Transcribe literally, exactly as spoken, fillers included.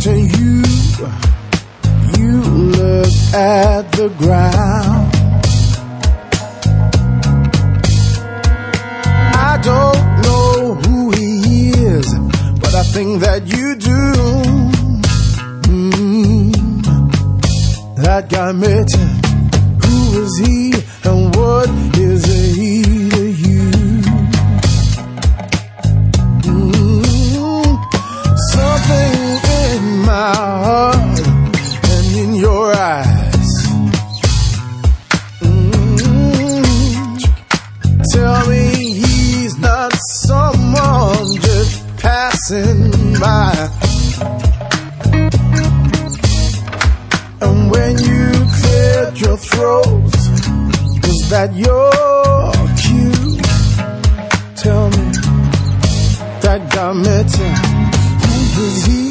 to you, you look at the ground. I don't know who he is, but I think that you do. Mm, that guy Mitchell, who is he and what is he to you? Mm, something in my heart and in your eyes. Mm, tell me he's not someone just passing by. And when you cleared your throat, was that your cue? Tell me, that guy met you, who was he?